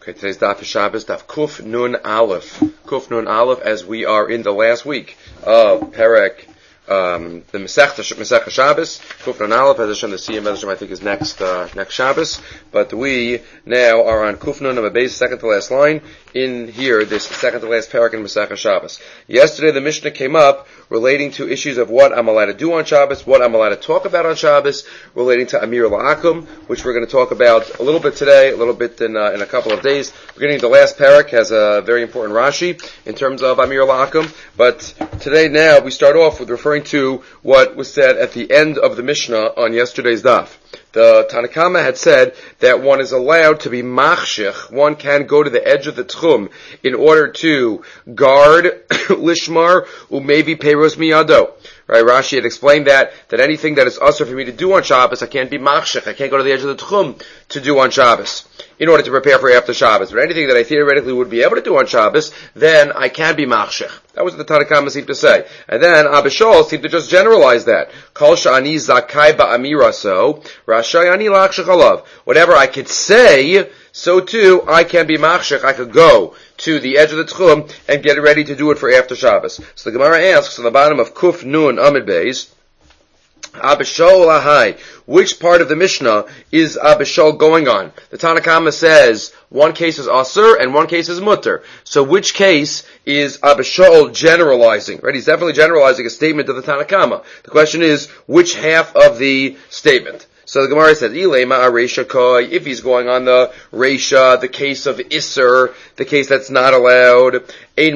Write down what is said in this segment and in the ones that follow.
Okay, today's daf is Shabbos, daf Kuf Nun Aleph. Kuf Nun Aleph, as we are in the last week of Perek, the Masechta Shabbos. Kuf Nun Aleph, as Hashem, the Siyam, as Hashem, I think is next Shabbos. But we now are on Kuf Nun Amud Beis, second to last line, in here, this second to last Perek in Masechta Shabbos. Yesterday the Mishnah came up relating to issues of what I'm allowed to do on Shabbos, what I'm allowed to talk about on Shabbos, relating to Amir La'akum, which we're going to talk about a little bit today, a little bit in a couple of days. Beginning of the last parak has a very important Rashi in terms of Amir La'akum, but today now we start off with referring to what was said at the end of the Mishnah on yesterday's daf. The Tanakama had said that one is allowed to be machshich, one can go to the edge of the tchum in order to guard lishmar umevi peiros miyado. Right, Rashi had explained that anything that is usher for me to do on Shabbos, I can't be machshich, I can't go to the edge of the tchum to do on Shabbos in order to prepare for after Shabbos. But anything that I theoretically would be able to do on Shabbos, then I can be machshich. That was what the Tanakama seemed to say. And then Abba Shaul seemed to just generalize that. Kol sha'ani zakai ba'amiraso, rashai ani lachshich alav. Whatever I could say, so too I can be machshich, I could go to the edge of the tchum and get ready to do it for after Shabbos. So the Gemara asks on the bottom of Kuf Nun Amud Beis, Abba Shaul ahai, which part of the Mishnah is Abba Shaul going on? The Tanakama says one case is asur and one case is mutter. So which case is Abba Shaul generalizing? Right? He's definitely generalizing a statement of the Tanakama. The question is, which half of the statement? So the Gemara says, if he's going on the Reisha, the case of Isser, the case that's not allowed, the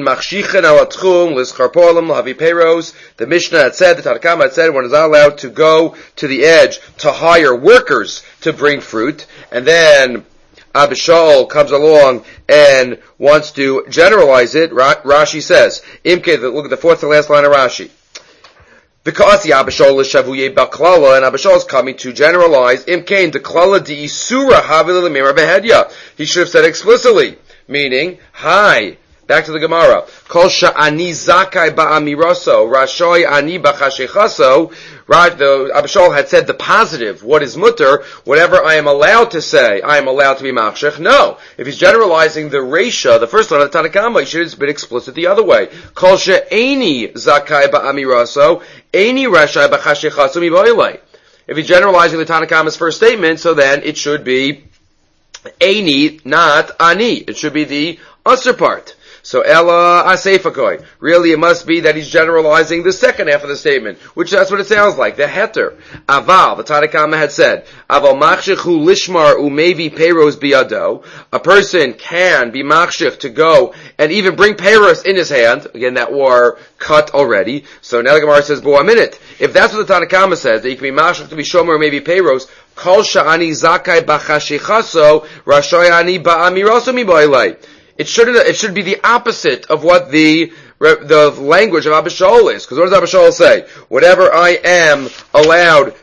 Mishnah had said, the Tanakama had said, one is not allowed to go to the edge to hire workers to bring fruit, and then Abba Shaul comes along and wants to generalize it. Rashi says, Imke, look at the fourth to last line of Rashi. Because Abba Shaul is shavuye baklala, and Abba Shaul is coming to generalize imkain the klala di isura havil lemira behedya. He should have said explicitly, meaning, hi. Back to the Gemara. Kol sha'ani zakai ba'amiraso, rashoi ani b'chashechaso. Right, the Abba Shaul had said the positive, what is mutter, whatever I am allowed to say, I am allowed to be machshech. No. If he's generalizing the Reisha, the first one of the Tanakama, he should have been explicit the other way. Kol she'eni zakai ba'amiraso, eni rashai b'chashechaso miboilei. If he's generalizing the Tanakama's first statement, so then it should be eni, not ani. It should be the usher part. So Ella Asefakoi. Really it must be that he's generalizing the second half of the statement, which that's what it sounds like, the heter. Aval, the Tanakama had said, Aval machshichu lishmar umevi peiros biyado. A person can be machshich to go and even bring peiros in his hand. Again, that were cut already. So now the Gemara says, but 1 minute. If that's what the Tanakama says, that you can be machshich to be shomer or maybe peiros, kol sha'ani zakai b'chashichaso, rashoy ani ba'amiraso miboilei. It should be the opposite of what the language of Abba Shaul is. Because what does Abba Shaul say? Whatever I am allowed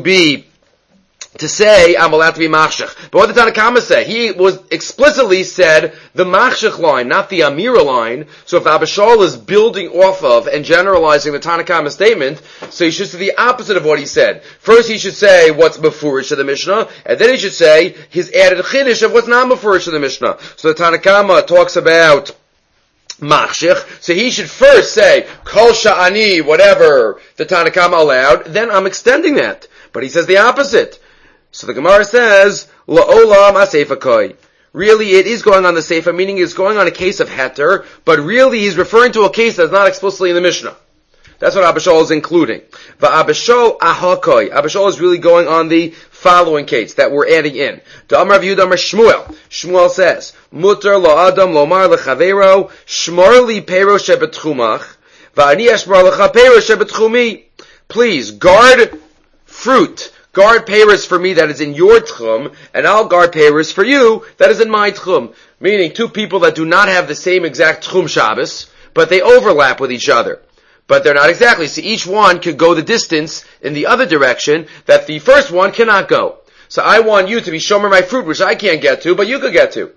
to say, I'm allowed to be machshech. But what did Tanakama say? He was explicitly said the machshech line, not the Amira line. So if Abba Shaul is building off of and generalizing the Tanakama statement, so he should say the opposite of what he said. First he should say what's mefurish of the Mishnah, and then he should say his added chiddush of what's not mefurish of the Mishnah. So the Tanakama talks about machshech, so he should first say kol sha'ani, whatever the Tanakama allowed, then I'm extending that. But he says the opposite. So the Gemara says, La'olam ha-seifakoi. Really, it is going on the seifa, meaning it's going on a case of heter, but really he's referring to a case that's not explicitly in the Mishnah. That's what Abba Shaul is including. Va'Abba Shaul ahakoi. Abba Shaul is really going on the following case that we're adding in. Da'amar Rav Yehuda Amar Shmuel. Shmuel says, Mutar lo adam lomar lechavero, shmor li peiro shebetchumach, va'ani eshmor lecha peiro shebetchumi. Please, guard fruit. Guard peiros for me that is in your tchum, and I'll guard peiros for you that is in my tchum. Meaning two people that do not have the same exact tchum Shabbos, but they overlap with each other. But they're not exactly. So each one could go the distance in the other direction that the first one cannot go. So I want you to be shomer my fruit, which I can't get to, but you could get to.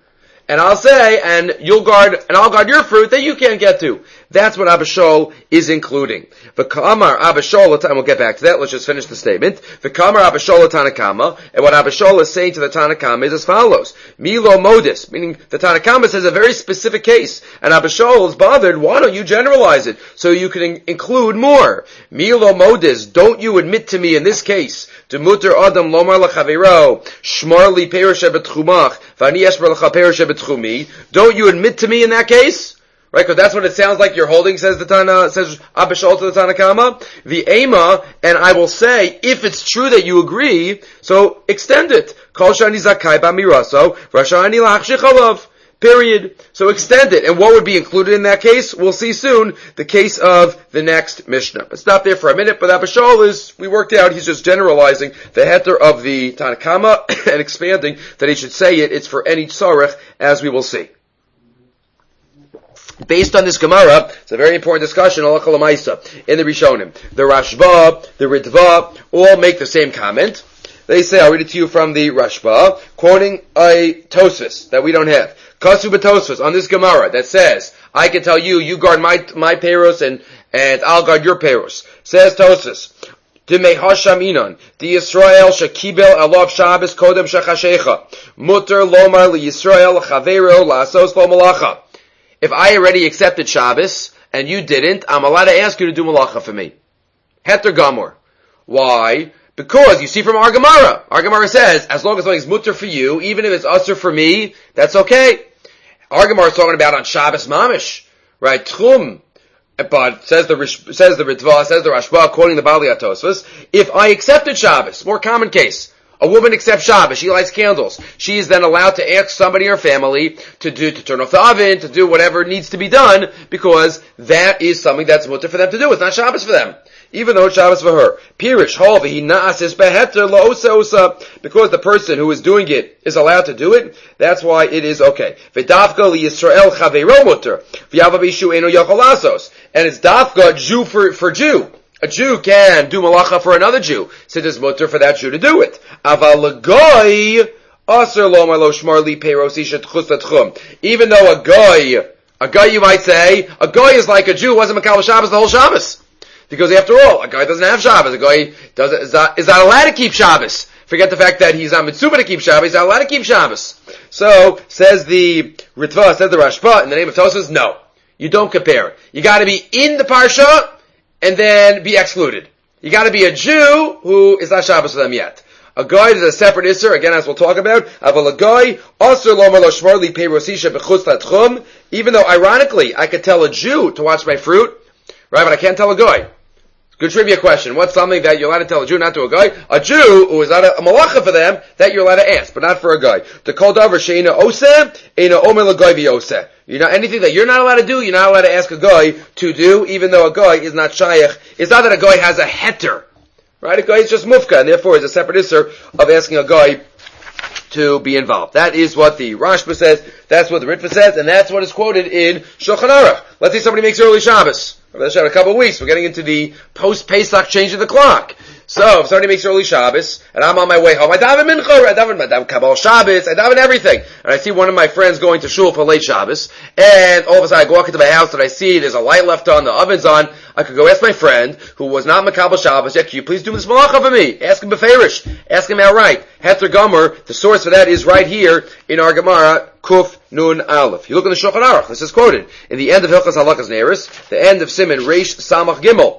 and I'll say, and I'll guard your fruit that you can't get to. That's what Abba Shaul is including. V'kamar Abba Shaul, and we'll get back to that, let's just finish the statement. V'kamar Abba Shaul Tanakama, and what Abba Shaul is saying to the Tanakama is as follows. Milo modis, meaning the Tanakama says a very specific case, and Abba Shaul is bothered, why don't you generalize it, so you can include more? Milo modis, don't you admit to me in this case, Demuter Adam Lomar Lachavero, Shmar Li Perisha Betchumach, Vani Esper Lacha Perisha Betchumi, don't you admit to me in that case? Right, because that's what it sounds like you're holding, says Abba Shaul to the Tanakama. The Ema, and I will say, if it's true that you agree, so extend it. Kol shani zakai b'miraso, rashani lachshich alav. Period. So extend it. And what would be included in that case? We'll see soon. The case of the next Mishnah. Let's stop there for a minute, but Abba Shaul we worked out, he's just generalizing the heter of the Tanakama and expanding that he should say it. It's for any tzarech, as we will see. Based on this Gemara, it's a very important discussion, Halacha L'Maisa, in the Rishonim. The Rashba, the Ritva, all make the same comment. They say, I'll read it to you from the Rashba, quoting a Tosfos that we don't have. Kasu b'Tosfos, on this Gemara, that says, I can tell you, you guard my peiros, and I'll guard your peiros. Says Tosfos, Dimei Hasham Inon, the Yisrael shekibel alav Shabbos kodem shechashecha, muter lomar li Yisrael chavero la'asos lo malacha. If I already accepted Shabbos, and you didn't, I'm allowed to ask you to do malacha for me. Heter gamor. Why? Because, you see from our Gemara. Our Gemara says, as long as something's mutter for you, even if it's usher for me, that's okay. Our Gemara is talking about on Shabbos mamish. Right? Tchum. But, says the Ritva, says the Rashba, quoting the Bali Tosfos, if I accepted Shabbos, more common case, a woman accepts Shabbos, she lights candles. She is then allowed to ask somebody in her family to turn off the oven, to do whatever needs to be done, because that is something that's mutter for them to do. It's not Shabbos for them. Even though it's Shabbos for her. Pirish, halvi, na'asis beheter la'osa osa. Because the person who is doing it is allowed to do it, that's why it is okay. V'dafka li Yisrael chaveiro mutter. V'yava b'ishu eno yachol asos. And it's dafka, Jew for Jew. A Jew can do malacha for another Jew, so it is mutter for that Jew to do it. Aval l'goy, aser lomar lo shmar li peiros isha tchus l'tchum. Even though a guy you might say, a guy is like a Jew, wasn't Makabel Shabbos the whole Shabbos. Because after all, a guy doesn't have Shabbos. A guy is not allowed to keep Shabbos. Forget the fact that he's on mitzvah to keep Shabbos. He's not allowed to keep Shabbos. So, says the Ritva, says the Rashba, in the name of Tosfos, no. You don't compare it. You gotta be in the Parsha, and then be excluded. You gotta be a Jew who is not Shabbos for them yet. A guy is a separate Isser, again as we'll talk about, aval a guy, asur lomar lo shmar li peiros isha b'chutz latchum, even though ironically, I could tell a Jew to watch my fruit, right, but I can't tell a guy. Good trivia question. What's something that you're allowed to tell a Jew, not to a guy? A Jew who is not a malacha for them, that you're allowed to ask, but not for a guy. The kol davar she'ena oseh, ena omer l'goy v'yoseh. Anything that you're not allowed to do, you're not allowed to ask a guy to do, even though a guy is not shayach. It's not that a guy has a heter. Right? A guy is just mufka, and therefore is a separate isser of asking a guy to be involved. That is what the Rashba says, that's what the Ritva says, and that's what is quoted in Shulchan Aruch. Let's say somebody makes early Shabbos. Let's have a couple of weeks. We're getting into the post-Pesach change of the clock. So, if somebody makes early Shabbos, and I'm on my way home, I daven mincha, I daven Kabbalah Shabbos, I daven everything. And I see one of my friends going to shul for late Shabbos, and all of a sudden I go walk into my house and I see there's a light left on, the oven's on. I could go ask my friend, who was not Makabel Shabbos, yet, can you please do this malacha for me? Ask him beferish. Ask him outright. Heter Gomer, the source for that is right here in our Gemara, Kuf Nun Aleph. You look in the Shulchan Aruch, this is quoted in the end of Hilchas Halakas Neiros, the end of Siman Reish Samach Gimel.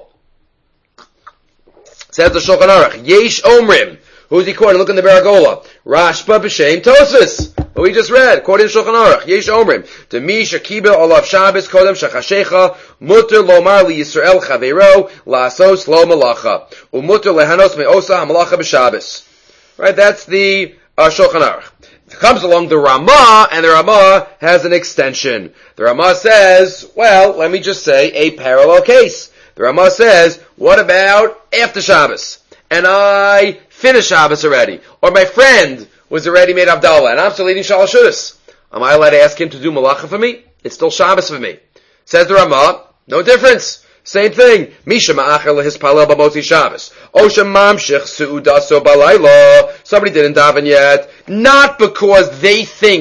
Says the Shulchan Aruch, Yesh Omrim. Who's he quoting? Look in the Baragola. Rashba b'shem Tosfos. What we just read, quoting Shulchan Aruch. Yesh Omrim. Demi shekibel alav Shabbos kodem shechashecha muter lomar li Yisrael chaveiro la'asos lo malacha umuter lehanos me'osa hamalacha b'Shabbos. Right, that's the Shulchan Aruch. It comes along the Ramah, and the Ramah has an extension. The Ramah says, well, let me just say a parallel case. The Ramah says, what about after Shabbos? And I finished Shabbos already. Or my friend was already made Havdalah, and I'm still eating Shalosh Seudos. Am I allowed to ask him to do Malacha for me? It's still Shabbos for me. Says the Ramah, no difference. Same thing. Misha ma'achar lehispalel b'motzi Shabbos. Osha mamshich su'udaso balayla. Somebody didn't daven yet. Not because they think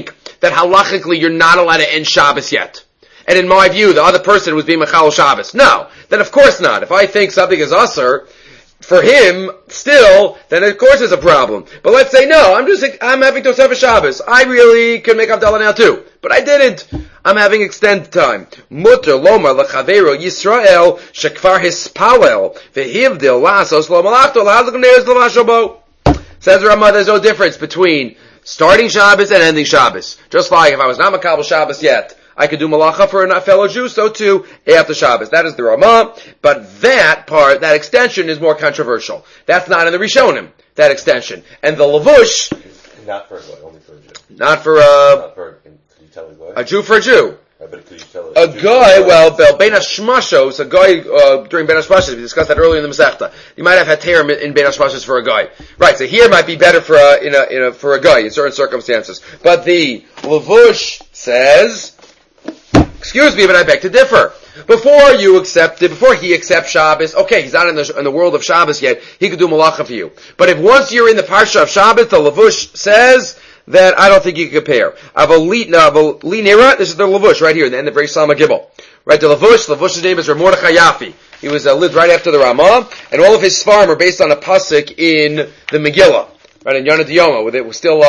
that halachically you're not allowed to end Shabbos yet. And in my view, the other person was being Mechal Shabbos. No, then of course not. If I think something is Asr, for him, still, then of course there's a problem. But let's say, no, I'm having Tosefah Shabbos. I really could make Havdalah now too. But I didn't. I'm having extended time. Mutter lomar lechavero Yisrael shekvar hispalel vehivdil lasos lo malachto lahazak neres lavashobo. Says Ramah, there's no difference between starting Shabbos and ending Shabbos. Just like if I was not Makabel Shabbos yet, I could do malacha for a fellow Jew, so too after Shabbos. That is the Ramah, but that part, that extension is more controversial. That's not in the Rishonim, that extension. And the Lavush... Not for a Goy, only for a Jew. Not for could you tell a Goy? A Jew for a Jew. But could you tell a guy, well, Ben Hashmashos, a guy, during Ben Hashmashos, we discussed that earlier in the Masechta. You might have had Terim in Ben Hashmashos for a guy. Right, so here might be better for a guy in certain circumstances. But the Lavush says, excuse me, but I beg to differ. Before he accepts Shabbos, okay, he's not in the world of Shabbos yet, he could do malacha for you. But if once you're in the parsha of Shabbos, the Lavush says that I don't think you can compare. Avalina, this is the Lavush right here in the end of Reish Sama Gibel. Right, the Lavush's name is Rav Mordechai Yafi. He was lived right after the Ramah, and all of his svarim are based on a pasuk in the Megillah. Right, in Yonah D'Yoma, with it was still,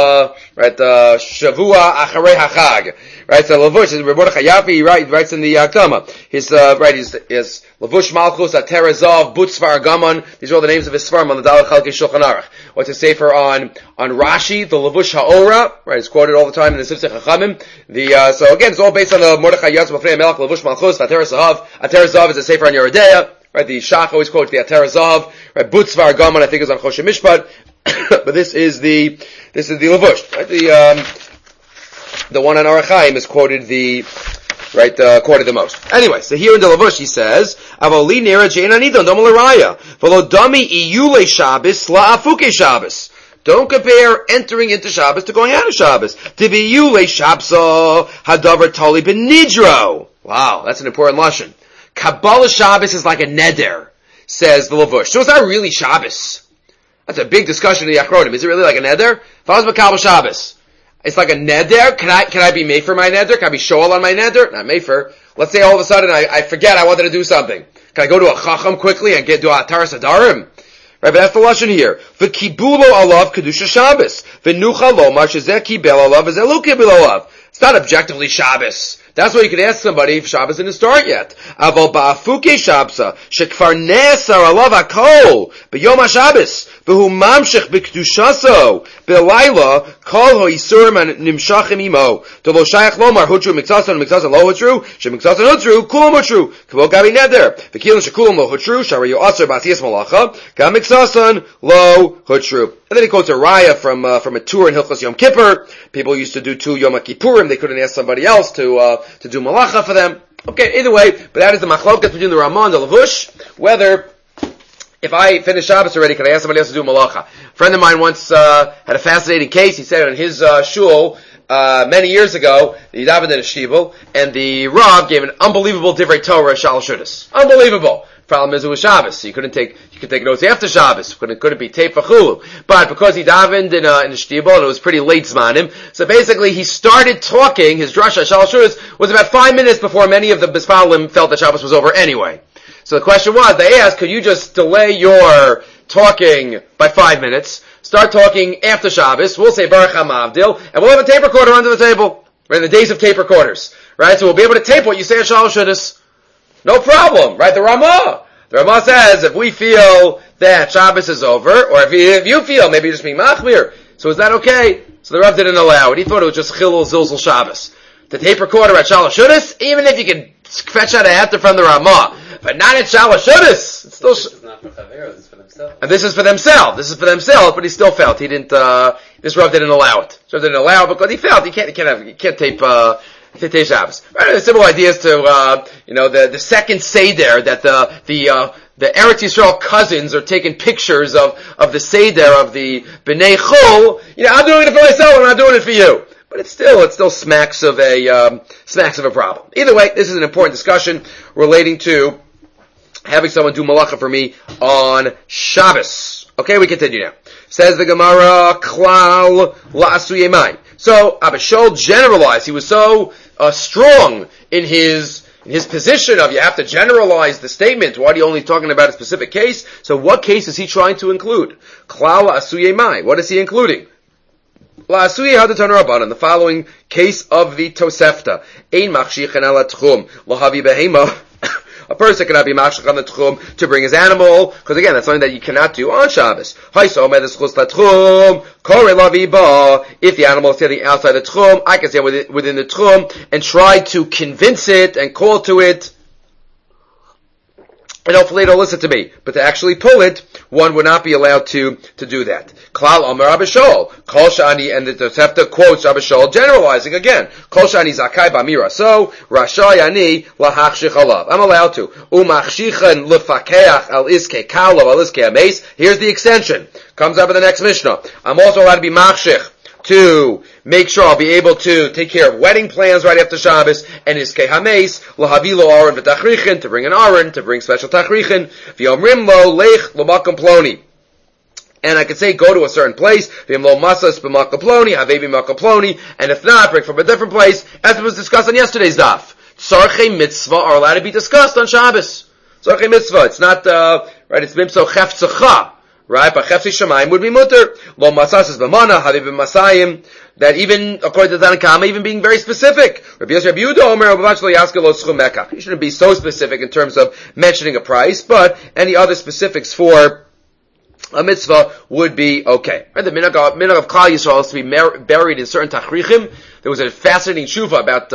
Shavua Acharei HaChag. Right, so Lavush, Rav Mordechai Yafi, he writes in the Akdama. His Lavush Malchus, Aterazov, Butzvar Gaman, these are all the names of his svarim on the Daled Chalkei Shulchan Aruch. What's his sefer on Rashi, the Lavush Ha'ora, right, it's quoted all the time in the Sifsei Chachamim. So again, it's all based on the Mordechai Yatzim, B'fnei Melech, Lavush Malchus, Aterazov. Aterazov is a sefer on Yeridea. Right, the Shach always quotes the Aterazov. Right, Butzvar Gaman, I think is on Choshe Mishpat. But this is the Lavush. Right? The one on Arachaim is quoted quoted the most. Anyway, so here in the Lavush he says, Avoli nera jein anidon domo l'raya, v'lo dami iyule Shabbos la'afuke Shabbos. Don't compare entering into Shabbos to going out of Shabbos. Tibi iyule Shabso hadavar tali benidro. Wow, that's an important lashon. Kabbalah Shabbos is like a neder, says the Lavush. So it's not really Shabbos. That's a big discussion in the Achronim. Is it really like a neder? If I was Makabel Shabbos, it's like a neder. Can I be made for my neder? Can I be shoal on my neder? Not made for. Let's say all of a sudden I forget I wanted to do something. Can I go to a chacham quickly and do a Ataras Adarim? Right, but that's the lashon here. V'kibulo alav kedusha Shabbos. V'nucha lomar shezeh kibel alav v'zeh lo kibel alav. It's not objectively Shabbos. That's why you could ask somebody if Shabbos didn't start yet. Aval ba'afuke Shabsa, shekfar nesar alav hakol, b'yom HaShabbos, v'hu mamshech b'kedushaso, b'layla, kol ho'isurim nimshachim imo, tolo shayach lomar, hutru miksasan lo hutru, shemiksasan hutru, kulam hutru, kavol gabi neder, v'kilim shekulam lo hutru, sharayu asar b'asiyas malacha, gam miksasan lo hutru. And then he quotes a raya from a tour in Hilchos Yom Kippur. People used to do 2 Yom Kippurim. They couldn't ask somebody else to do malacha for them. Okay, either way, but that is the machloket between the Ramah and the Lavush, whether if I finish Shabbos already, can I ask somebody else to do malacha? A friend of mine once had a fascinating case. He said in his shul many years ago, he davened in a shibul, and the Rav gave an unbelievable divrei Torah shalosh shudas. Unbelievable. Problem is it was Shabbos. You could take notes after Shabbos. Couldn't be taped for Chulu. But because he davened in the shtibel and it was pretty late zmanim, so basically he started talking, his drasha shalosh shudas was about 5 minutes before many of the Bispalim felt that Shabbos was over anyway. So the question was, they asked, could you just delay your talking by 5 minutes, start talking after Shabbos, we'll say Baruch HaMavdil, and we'll have a tape recorder under the table. Right, in the days of tape recorders. Right, so we'll be able to tape what you say at shalosh shudas. No problem, right? The Ramah says if we feel that Shabbos is over, or if you feel maybe you're just being machmir, so is that okay? So the Rav didn't allow it. He thought it was just chilul zilzul Shabbos. The tape recorder at shalosh shudas, even if you could fetch out a heter from the Ramah, but not at shalosh shudas. It's still. This is not for Chaver, this is for themselves. And this is for themselves. But he still felt he didn't. This Rav didn't allow it. So didn't allow it because he felt you can't tape. Titei Shabbos. Right, the simple idea is to, the second Seder that the Eretz Yisrael cousins are taking pictures of the Seder of the B'nai Chul. I'm doing it for myself, I'm not doing it for you. But it still smacks of a problem. Either way, this is an important discussion relating to having someone do malacha for me on Shabbos. Okay, we continue now. Says the Gemara, Klal la'asu yemayim. So Abba Shaul generalized. He was so strong in his position of you have to generalize the statement. Why are you only talking about a specific case? So what case is he trying to include? Klal asuye mai. What is he including? La asuye hadatan rabbanan. The following case of the Tosefta. Ein machshichan ala tchum lahavi behema. A person cannot be machshich on the tchum to bring his animal, because again, that's something that you cannot do on Shabbos. If the animal is standing outside the tchum, I can stand within the tchum and try to convince it and call to it, and hopefully it'll listen to me. But to actually pull it, one would not be allowed to do that. Klal Omer Abba Shaul. Kol Shani, and the Tosefta quotes Abba Shaul, generalizing again. Kol Shani Zakai B'Amira. So, Rashai Ani Lahachshich Alav. I'm allowed to. Umachshichan Lefakeach Al Iske Kalav Al Iske Ames. Here's the extension. Comes up in the next Mishnah. I'm also allowed to be machshich, to make sure I'll be able to take care of wedding plans right after Shabbos, and iskei hameis, lahavilo aron v'tachrichin, to bring an aron, to bring special tachrichin, v'yomrim lo leich l'makom ploni. And I could say, go to a certain place, v'yom lo masas b'makom ploni, havevi makom ploni, and if not, bring from a different place, as was discussed on yesterday's daf. Tzarchei mitzvah are allowed to be discussed on Shabbos. Tzarchei mitzvah, it's not, right, it's mimso chefzecha. Right, but chefzi shamayim would be mutter. Lo masas b'mana, havi b'masayim. That even according to the Tanna Kama, even being very specific. Rabbi Yosef Rabbi Yehuda Omer Rabbi Lo Yaskeh Lo Schum Mekach. You shouldn't be so specific in terms of mentioning a price, but any other specifics for a mitzvah would be okay. Right, the minhag of Klal Yisrael is to be buried in certain tachrichim. There was a fascinating tshuva about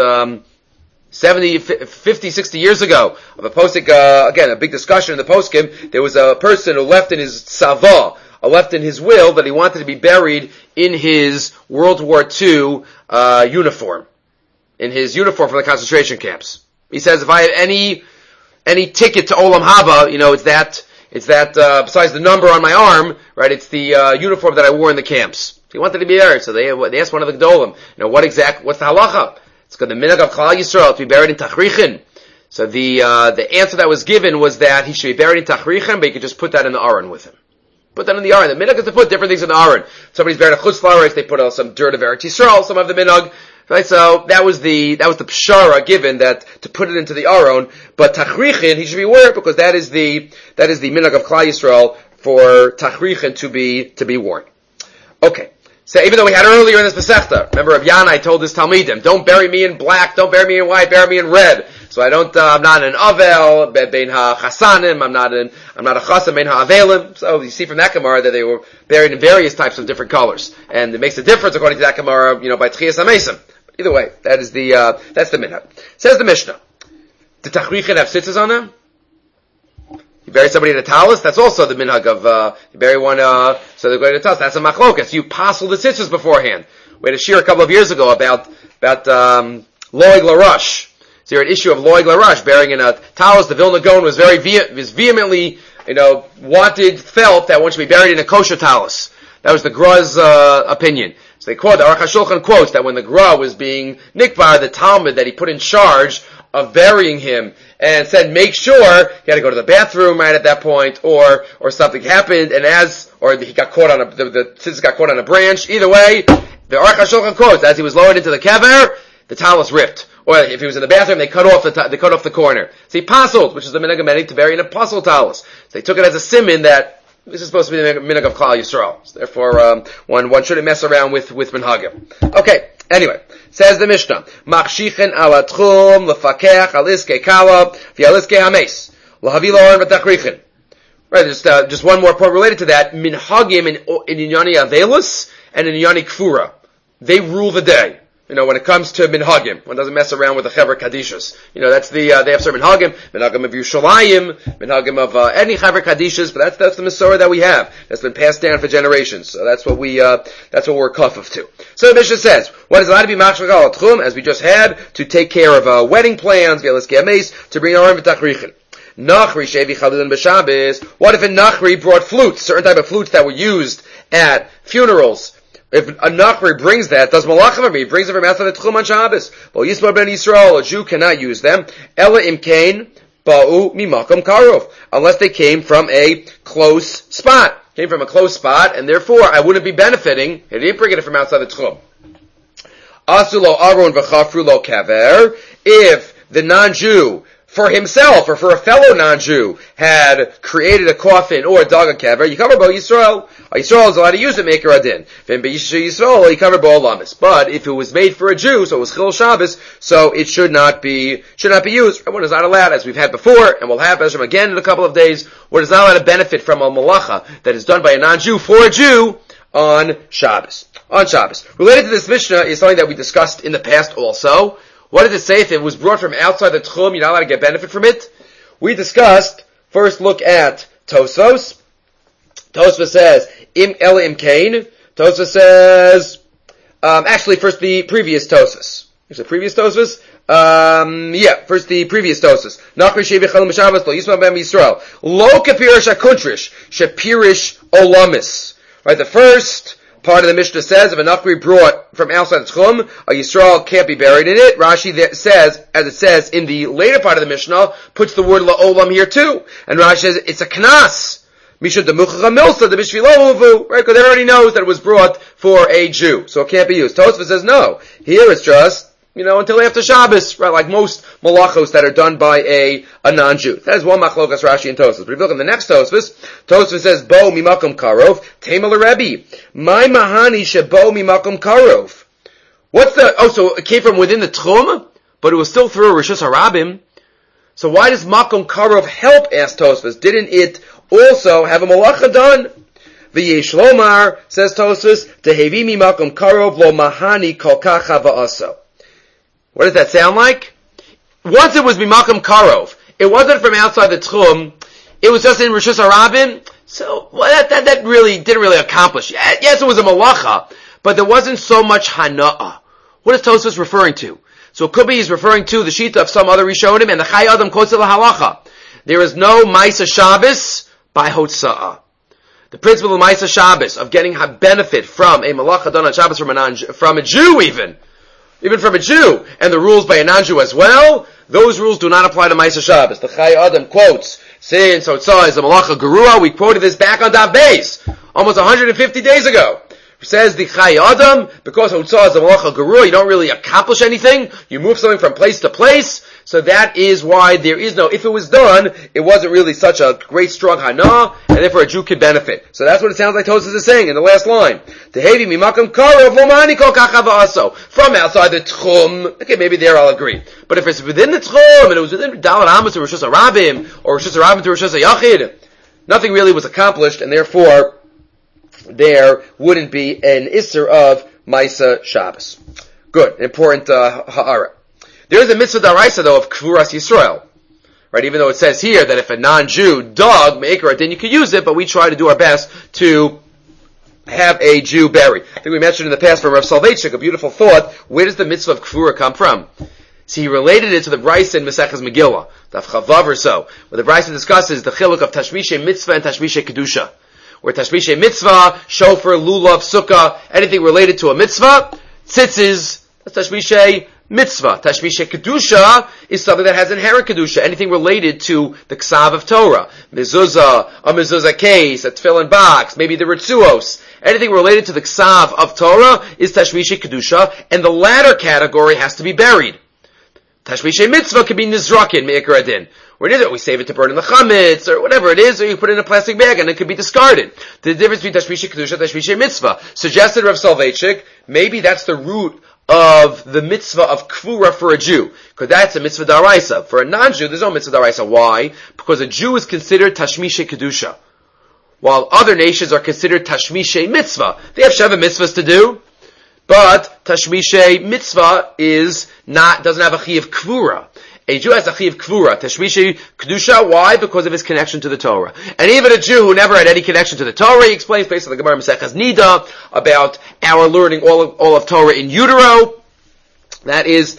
50, 60 years ago of a posik, again, a big discussion in the poskim. There was a person who left in his tzava, left in his will that he wanted to be buried in his World War II uniform, in his uniform from the concentration camps. He says, if I have any ticket to Olam Haba, it's that besides the number on my arm, right, it's the uniform that I wore in the camps. So he wanted to be buried. So they asked one of the Gedolim, what's the halacha? It's called the minhag of Klal Yisrael to be buried in tachrichin. So the answer that was given was that he should be buried in tachrichin, but you could just put that in the aron with him. Put that in the aron. The minhag is to put different things in the aron. Somebody's buried in chutz la'aretz, they put some dirt of Eretz Yisrael. Some of the minhag, right? So that was the pshara given, that to put it into the aron. But tachrichin, he should be worn, because that is the minhag of Klal Yisrael for tachrichin to be worn. Okay. So even though we had earlier in this Masechta, remember Rav Yanai told his Talmidim, don't bury me in black, don't bury me in white, bury me in red. So I'm not an Avel, bein ha-chasanim, I'm not a chasam, bein ha-avelim. So you see from that Gemara that they were buried in various types of different colors. And it makes a difference according to that Gemara, by Tchias HaMesim. Either way, that's the minhag. Says the Mishnah. Did Tachrichin have tzitzis on them? You bury somebody in a talus, that's also the minhag of, you bury one, so they're going to talus, that's a machlokas. You passel the tzitzis beforehand. We had a shir a couple of years ago about loig larush. So you're an issue of loig larush, burying in a talus. The Vilna Gaon was vehemently, felt that one should be buried in a kosher talus. That was the Gra's, opinion. So they quote, the Aruch HaShulchan quotes that when the Gra was being nikbar, the Talmud that he put in charge of burying him, and said make sure he had to go to the bathroom right at that point, or something happened, and he got caught on the tzitzis got caught on a branch. Either way, the Aruch HaShulchan quotes, as he was lowered into the kever, the talus ripped. Or if he was in the bathroom, they cut off the corner. So he pasuled, which is the minhag of many, to bury in a pasul talus. So they took it as a siman that this is supposed to be the minhag of Klal Yisrael. So therefore, one shouldn't mess around with minhagim. Okay. Anyway, says the Mishnah, Machshichin ala tchum lefakeach al iskei kala v'al iskei hames lahavi la'aron v'tachrichin. Right, just one more point related to that. Minhagim in Inyani Avelus and in Inyani Kfura, they rule the day. When it comes to minhagim, one doesn't mess around with the chaver kadishas. That's they have certain minhagim of Yerushalayim, minhagim of any chaver kadishas, but that's the Masorah that we have. That's been passed down for generations. So that's what we're kafaf to. So the Mishnah says, what is allowed to be machshach al tchum, as we just had, to take care of wedding plans, to bring our own v'tachrichin. Nachri shevi chalilin b'Shabbos. What if a nachri brought flutes, certain type of flutes that were used at funerals? If a nachri brings that, does malachim, he brings it from outside the tchum on Shabbos. Well, Yisrael ben Yisrael, a Jew cannot use them. Ela imkain ba'u mimakom karov, unless they came from a close spot. Came from a close spot, and therefore I wouldn't be benefiting. He didn't bring it from outside the tchum. Asulo Aron v'chafru lo kaver. If the non-Jew, for himself or for a fellow non-Jew, had created a coffin or a dog a kever, you cover bo Yisrael. Yisrael is allowed to use it, make a din. Then Yisrael, you cover bo lamis. But if it was made for a Jew, so it was Chil Shabbos, so it should not be used. One is not allowed, as we've had before, and we'll have again in a couple of days, one is not allowed to benefit from a malacha that is done by a non-Jew for a Jew on Shabbos. Related to this Mishnah is something that we discussed in the past also. What does it say? If it was brought from outside the Tchum, you're not allowed to get benefit from it? We discussed, first look at Tosfos. Tosfos says, Im Ela Im Kain. Tosfos says, actually first the previous Tosfos. Is it previous Tosfos? First the previous Tosfos. Nachri Shevi Chalim Shabbos, Lo Yisma Bam Yisrael. Lo Kapirish HaKuntrish, Shepirish Olamis. Right, the first part of the Mishnah says, if a Nachri brought from outside Tchum, a Yisrael can't be buried in it. Rashi says, as it says in the later part of the Mishnah, puts the word La'olam here too. And Rashi says, it's a Knas. Misha Demuchacha Milsa, the Bishvilovu, right? Because everybody knows that it was brought for a Jew. So it can't be used. Tosfos says, no. Here it's just, until after Shabbos, right? Like most malachos that are done by a non-Jew. That is one machlokas Rashi and Tosfos. But if you look in the next Tosfos says, Bo mimakom karov, Tema Rebbe. My mahani shebo mimakom karov. So it came from within the Tchum, but it was still through Rishus Harabim. So why does makom karov help, asked Tosfos? Didn't it also have a malacha done? V'yesh lomar, says Tosfos, Tehevi mimakom karov lo mahani kol kacha va'aso. What does that sound like? Once it was Mimakom Karov, it wasn't from outside the Tchum, it was just in Rishus Harabim, so that really didn't really accomplish. Yes, it was a malacha, but there wasn't so much hana'ah. What is Tosfos referring to? So it could be he's referring to the Shita of some other Rishonim, and the Chai Adam quotes the halacha. There is no Maisa Shabbos by Hotza'ah. The principle of Maisa Shabbos, of getting a benefit from a malacha done on Shabbos from a Jew even from a Jew, and the rules by a non-Jew as well, those rules do not apply to Maisa Shabbos. The Chai Adam quotes, since Hotza'ah is a malacha gerua, we quoted this back on Daf Beis, almost 150 days ago. Says the Chai Adam, because Hotza'ah is a malacha gerua, you don't really accomplish anything, you move something from place to place, so that is why there is no, if it was done, it wasn't really such a great strong hana, and therefore a Jew could benefit. So that's what it sounds like Tosfos is saying in the last line. Tehevi mimakom karov lo mahani kol kacha va'aso. From outside the Tchum, okay, maybe there I'll agree. But if it's within the Tchum, and it was within Dalet Amos or Rishus Harabim, or Rishus Harabim to Rishus Hayachid, nothing really was accomplished, and therefore there wouldn't be an Isser of Maisa Shabbos. Good, important ha'ara. There is a mitzvah daraisa though of Kvuras Yisrael. Right, even though it says here that if a non-Jew dog maker then you could use it, but we try to do our best to have a Jew bury. I think we mentioned in the past from Rav Soloveitchik a beautiful thought. Where does the mitzvah of Kvura come from? See, he related it to the Brisa in Maseches Megillah, Daf Chavav or so, where the Brisa discusses the chiluk of Tashmishe Mitzvah and Tashmishe Kedusha. Where Tashmishe Mitzvah, Shofar, Lulav, Sukkah, anything related to a mitzvah, tzitzis, that's Tashmishe Mitzvah. Tashmishe Kedusha is something that has inherent Kedusha, anything related to the Ksav of Torah. Mezuzah, a mezuzah case, a tefillin box, maybe the Ritzuos. Anything related to the Ksav of Torah is Tashmishe Kedusha, and the latter category has to be buried. Tashmishe Mitzvah can be Nizrakin, Me'ikar Adin. Where it is, we save it to burn in the chametz, or whatever it is, or you put it in a plastic bag and it could be discarded. The difference between Tashmishe Kedusha and Tashmishe Mitzvah. Suggested Rav Soloveitchik, maybe that's the root of the mitzvah of Kvura for a Jew. Because that's a mitzvah daraisa. For a non-Jew, there's no mitzvah daraisa. Why? Because a Jew is considered Tashmishe Kedusha. While other nations are considered Tashmishe Mitzvah. They have 7 mitzvahs to do. But Tashmishe Mitzvah doesn't have a chi of Kvura. A Jew has a chi of Kvura. Tashmishe Kedusha, why? Because of his connection to the Torah. And even a Jew who never had any connection to the Torah, he explains based on the Gemara Maseches Nida about our learning all of Torah in utero. That is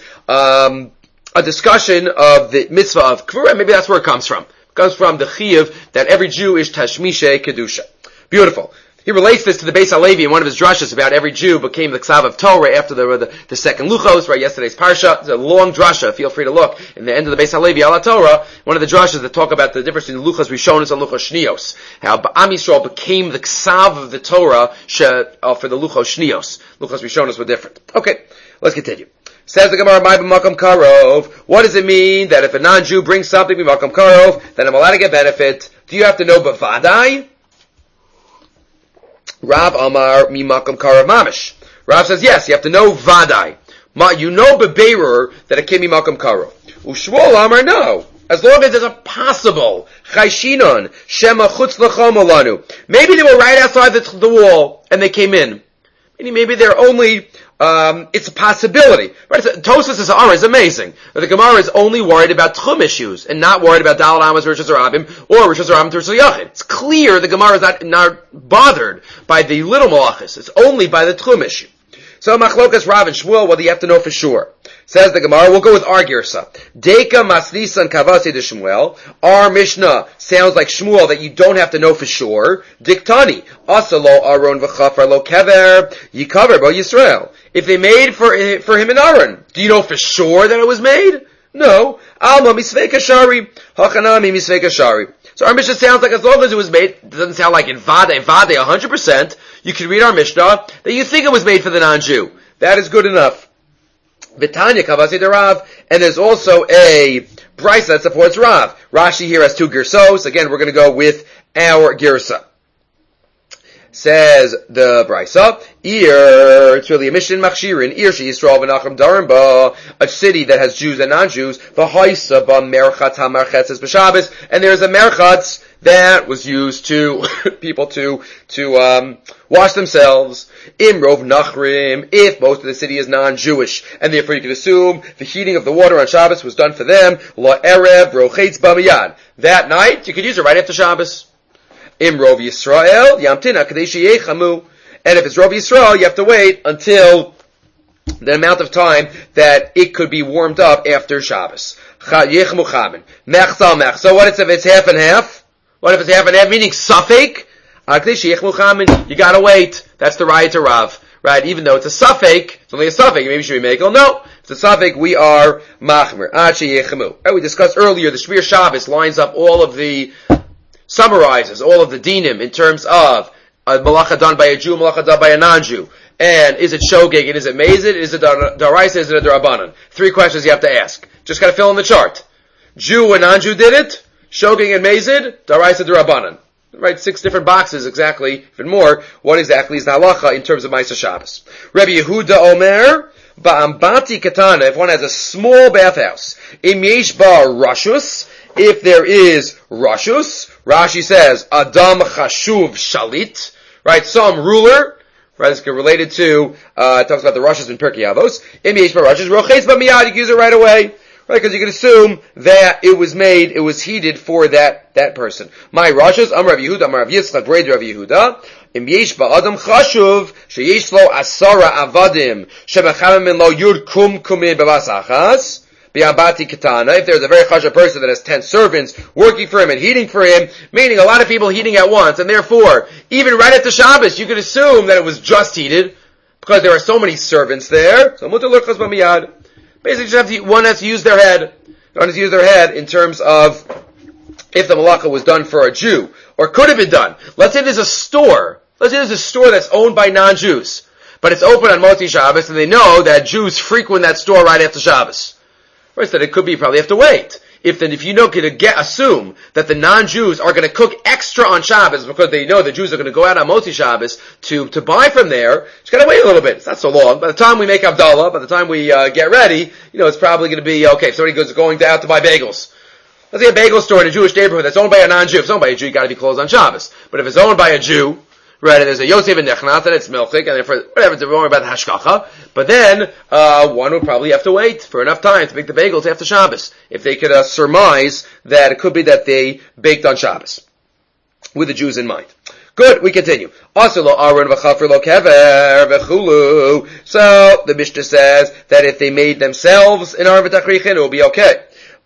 a discussion of the mitzvah of Kvura. Maybe that's where it comes from. It comes from the chiyuv that every Jew is Tashmishe Kedusha. Beautiful. He relates this to the Beis Halevi in one of his drashas about every Jew became the Ksav of Torah after the second Luchos, right? Yesterday's Parsha. It's a long drasha. Feel free to look in the end of the Beis Halevi ala Torah. One of the drashas that talk about the difference between the Luchos Rishonos and Luchos Shnios. How Am Yisrael became the Ksav of the Torah for the Luchos Shnios. Luchos Rishonos were different. Okay. Let's continue. Says the Gemara, "My b'makam karov." What does it mean that if a non-Jew brings something b'makam karov, then I'm allowed to get benefit? Do you have to know b'vadai? Rav Amar mimakam karov mamish. Rav says yes, you have to know vadai. You know b'beirur that it came mimakam karov. Ushmuel Amar no. As long as there's a possible chayshinon shema chutz l'chom olanu. Maybe they were right outside the wall and they came in. Maybe they're only. It's a possibility. Right? Tosfos' Amar is amazing. But the Gemara is only worried about tchum issues and not worried about Daled Amos Rishos Rabim or Rishos Rabim to Rishos Yachid. It's clear the Gemara is not bothered by the little malachis. It's only by the tchum issue. So Machlokas Rav and Shmuel, what do you have to know for sure? Says the Gemara, we'll go with our girsa. Deka masnisan kavasi de Shmuel. Our Mishnah sounds like Shmuel that you don't have to know for sure. Diktani asalo Aron v'chafar lo kever yikaver bo Yisrael. If they made for him an Aron, do you know for sure that it was made? No. Alma misveka shari hachanami misveka shari. So our Mishnah sounds like as long as it was made, it doesn't sound like in Vade 100%, you can read our Mishnah that you think it was made for the non-Jew. That is good enough. Vitanya Kavasi de Rav, and there's also a brisa that supports Rav. Rashi here has two girsos. Again, we're going to go with our girsa. Says the brisa, it's really a mission machshirin, she Yisrael v'nacham darim a city that has Jews and non-Jews, v'haisa merchatz hamarchetzes b'Shabbos, and there's a merchatz that was used to people to wash themselves. Imrov nachrim, if most of the city is non-Jewish, and therefore you can assume the heating of the water on Shabbos was done for them. La erev rochetz b'miyad. That night you could use it right after Shabbos. Imrov Yisrael yamtina kadesh yechamu, and if it's Rov Yisrael, you have to wait until the amount of time that it could be warmed up after Shabbos. Yechmu chamin mechzal mech. So what if it's half and half? What if it's half and half, meaning suffik? You gotta wait. That's the right to Rav. Right? Even though it's a suffik, it's only a suffik, maybe should we make it? No. If it's a suffik, we are machmer. Right, we discussed earlier, the Shmir Shabbos lines up summarizes all of the dinim in terms of a malacha done by a Jew, malacha done by a non-Jew. And is it shogeg and is it mazid? Is it daraisa? Is it a darabanan? 3 questions you have to ask. Just gotta fill in the chart. Jew and non-Jew did it. Shogeg and mazid. Daraisa darabanan. Right, 6 different boxes exactly, even more. What exactly is the halacha in terms of Ma'aseh Shabbos? Rabbi Yehuda Omer, ba'ambati katana, if one has a small bathhouse, im yesh ba rashus, if there is rashus, Rashi says, Adam chashuv shalit, right, some ruler, right, it's related to, it talks about the rashus in Pirkei Avos, im yesh ba rashus, rochetz b'miyad, you can use it right away. Right, because you can assume that it was heated for that person. My Rashas, Amar Rav Yehuda, Amar Rav Yitzchak, Braid Rav Yehuda, Im yesh ba'adam chashuv, sheyesh lo asara avadim, shebachamim min lo yud kum kumin b'vas achas, bi'abati katana, if there's a very chashuv person that has 10 servants working for him and heating for him, meaning a lot of people heating at once, and therefore, even right at the Shabbos, you could assume that it was just heated, because there are so many servants there, so mutar l'chaz b'miyad. Basically, one has to use their head. One has to use their head in terms of if the malacha was done for a Jew, or could have been done. Let's say there's a store. Let's say there's a store that's owned by non-Jews, but it's open on Motzi Shabbos, and they know that Jews frequent that store right after Shabbos. Right, so it could be probably have to wait. If you know, assume that the non-Jews are going to cook extra on Shabbos because they know the Jews are going to go out on Motzi Shabbos to buy from there, just got to wait a little bit. It's not so long. By the time we make Havdalah, by the time we get ready, it's probably going to be okay. If somebody goes going out to buy bagels, let's say a bagel store in a Jewish neighborhood that's owned by a non-Jew. If it's owned by a Jew, you got to be closed on Shabbos. But if it's owned by a Jew, right, and there's a Yosef and Nechnat, and it's Milchik, and whatever, don't worry about the Hashkacha. But then, one would probably have to wait for enough time to make the bagels after Shabbos. If they could surmise that it could be that they baked on Shabbos. With the Jews in mind. Good, we continue. Also, lo Aaron v'chafer lo kever v'chulu. So, the Mishnah says that if they made themselves in Aaron v'tachrichin, it will be okay.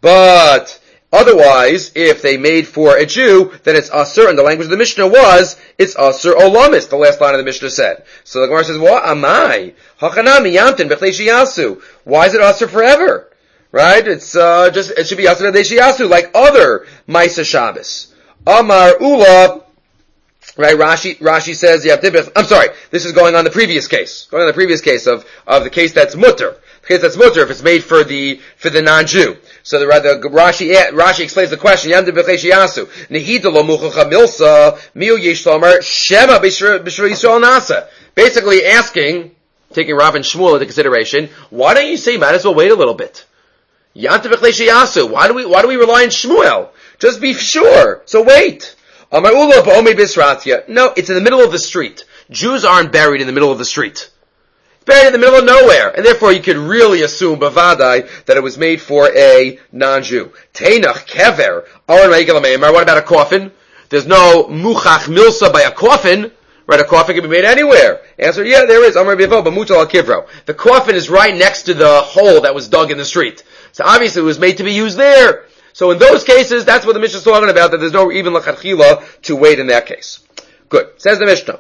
But, otherwise, if they made for a Jew, then it's asur, and the language of the Mishnah was, it's asur olamis, the last line of the Mishnah said. So the Gemara says, what amai? Hachanami yamtin b'chlei shiyasu. Why is it asur forever? Right? It should be asur b'chlei shiyasu, like other Ma'aseh Shabbos. Amar Ula, Right, Rashi says you have to. I'm sorry, this is going on the previous case. Going on the previous case of the case that's mutter. The case that's mutter if it's made for the non-Jew. So the Rashi explains the question. Yam debechesh yasu nehita lo muchacha milsa mil yesh lomer shema b'shra Yisrael nasa. Basically asking, taking Rav and Shmuel into consideration, why don't you say might as well wait a little bit? Yam debechesh yasu. Why do we rely on Shmuel? Just be sure. So wait. No, it's in the middle of the street. Jews aren't buried in the middle of the street. Buried in the middle of nowhere. And therefore you could really assume, bavadai, that it was made for a non-Jew. Teinach kever. What about a coffin? There's no muchach milsa by a coffin. Right, a coffin can be made anywhere. Answer, yeah, there is. The coffin is right next to the hole that was dug in the street. So obviously it was made to be used there. So in those cases, that's what the Mishnah is talking about, that there's no even lachatchila to wait in that case. Good. Says the Mishnah.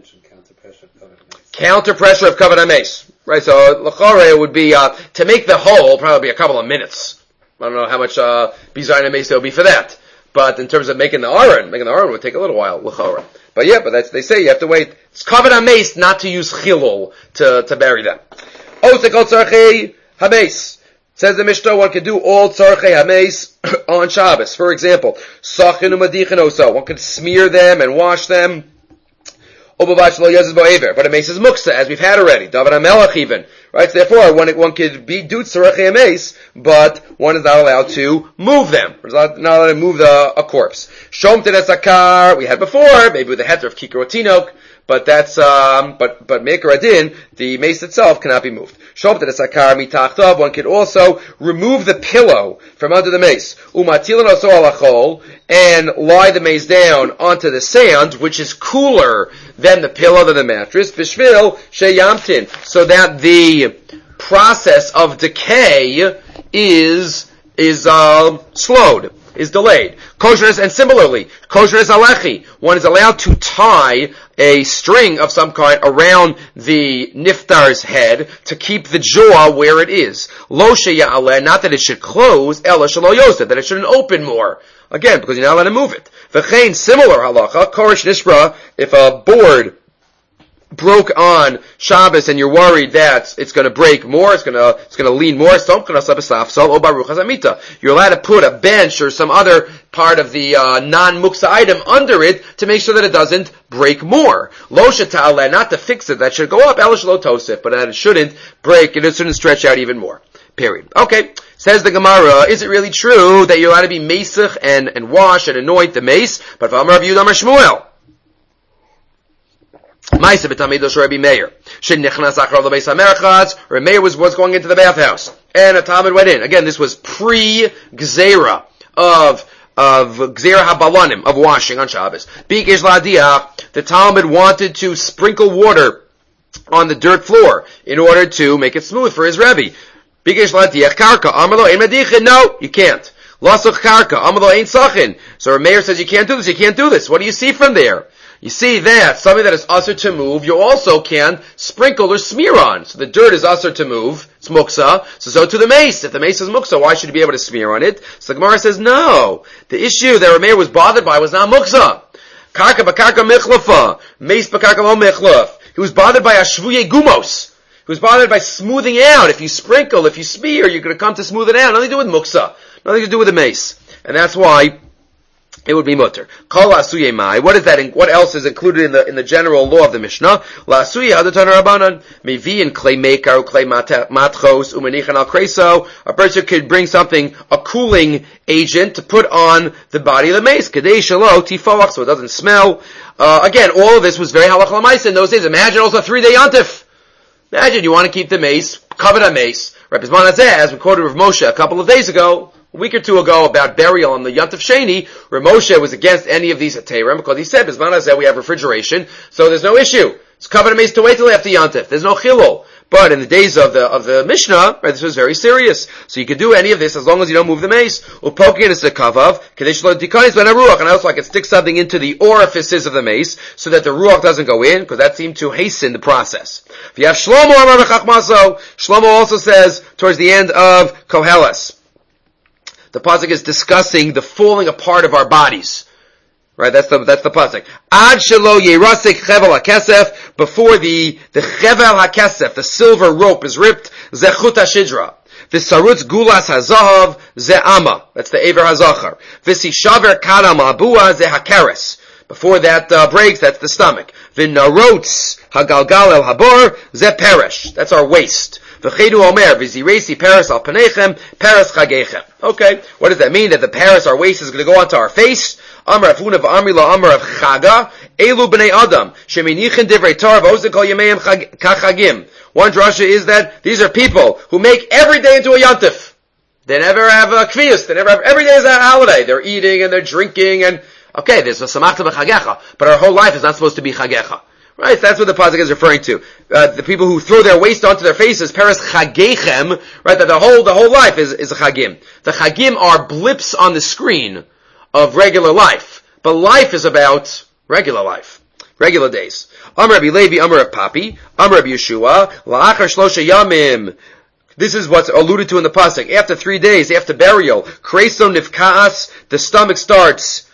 Counter pressure of kavod hameis. Right, so lachare would be, to make the hole, probably be a couple of minutes. I don't know how much, bizayin hameis there would be for that. But in terms of making the aron would take a little while, lachare. But yeah, they say you have to wait. It's kavod hameis not to use chilul to bury them. Osek tzarchei hameis. Says the Mishnah, one could do all tzarchei hameis on Shabbos. For example, sachin u'madichin oso. One could smear them and wash them. But a mace is muksa, as we've had already. David HaMelech even. Right? So therefore, one could do tzarchei hameis, but one is not allowed to move them. One is not allowed to move a corpse. Shom tenes akar, we had before, maybe with the heter of kikar or tinok, but that's, but Me'ikar Adin, the mace itself cannot be moved. One could also remove the pillow from under the mace. And lie the mace down onto the sand, which is cooler than the pillow, than the mattress. Bishvil sheyamtin. So that the process of decay is slowed. Is delayed. Kosherus, and similarly, kosherus alechi. One is allowed to tie a string of some kind around the niftar's head to keep the jaw where it is. Lo sheya'aleh, not that it should close, ela shelo yosef, that it shouldn't open more. Again, because you're not allowed to move it. V'chein, similar halacha, korish nishbra, if a board broke on Shabbos and you're worried that it's going to break more, it's going to lean more, you're allowed to put a bench or some other part of the non-muksa item under it to make sure that it doesn't break more. Lo sheta'aleh, not to fix it, that should go up, ela shelo tosef, but that it shouldn't break, it shouldn't stretch out even more. Period. Okay, says the Gemara, is it really true that you're allowed to be mesach and wash and anoint the mace? But if Amar Rav Yehuda Amar Shmuel, Maisa b'tamido Rabbi Meir. Shenichnas acharav lebeis hamerchatz. Rabbi Meir was going into the bathhouse, and a Talmud went in. Again, this was pre-gzeira of gzeira habalanim, of washing on Shabbos. Bikesh la'adiach. The Talmud wanted to sprinkle water on the dirt floor in order to make it smooth for his Rebbe. Bikesh la'adiach karka. Amalo ein medichin. No, you can't. Lasach karka. Amalo ein sachin. So Rabbi Meir says you can't do this. You can't do this. What do you see from there? You see that something that is usher to move, you also can sprinkle or smear on. So the dirt is usher to move, it's muksa, so to the mace. If the mace is muksa, why should you be able to smear on it? So the Gemara says, no. The issue that Rameir was bothered by was not muksa. Karka b'karka michlafa, mace b'karka lo michlaf. He was bothered by ashvuye gumos. He was bothered by smoothing out. If you sprinkle, if you smear, you're going to come to smooth it out. Nothing to do with muksa. Nothing to do with the mace. And that's why it would be mutter. Kol la'asuye mai. What is that? What else is included in the general law of the Mishnah? La'asuye hadatan rabbanan. Mevi and clay maker, clay matchos, umenichan al kreso. A person could bring something, a cooling agent, to put on the body of the mace. Kadei shelo tifoach, so it doesn't smell. Again, all of this was very halachah l'maisa in those days. Imagine also a 3-day yontif. Imagine you want to keep the mace, covered on mace. Rabbi Zman Hazeh, as we quoted Rav Moshe a couple of days ago, a week or two ago, about burial on the Yontif Sheni, Rav Moshe was against any of these Ateirim because he said, Bisman Hazeh, we have refrigeration, so there's no issue. It's covered in mace to wait till after Yontif. There's no chilul. But in the days of the Mishnah, right, this was very serious. So you could do any of this as long as you don't move the mace. Upokin is a kavav, kadesh lo dikanis ben ruach, and also I could stick something into the orifices of the mace so that the ruach doesn't go in, because that seemed to hasten the process. If you have Shlomo Amar B'chachmaso, Shlomo also says towards the end of Koheles, the pasuk is discussing the falling apart of our bodies. Right, that's the pasuk. Ad shelo yerasik chevel hakesef, before the chevel hakesef, the silver rope is ripped, ze chut hashidra. V'sarutz gulas hazahav, ze ama. That's the aver hazachar. V'sishaver kadam abua, ze hakeres. Before that breaks, that's the stomach. V'narotz hagalgal el habor, ze peresh. That's our waist. V'chedu omer, v'ziresi peres al panechem, peres chagechem. Okay, what does that mean? That the peres, our waist, is going to go onto our face? Amar Afuna v'amri la amar of chaga, elu b'nei adam, sheminichin divrei Torah v'ozen kol yameim kachagim. One drasha is that these are people who make every day into a yantif. They never have a kviyus. They never have, every day is a holiday. They're eating and they're drinking and, okay, there's a samachta b'chagecha, but our whole life is not supposed to be chagecha. Right? That's what the pasuk is referring to. The people who throw their waist onto their faces, peres chagechem, right? That the whole life is a chagim. The chagim are blips on the screen of regular life. But life is about regular life. Regular days. Amar Rabbi Levi, Amar of Papi, Amar Rabbi Yeshua, La'achar Shlosha Yamim. This is what's alluded to in the pasuk. After 3 days, after burial, Kreso Nifkaas, the stomach starts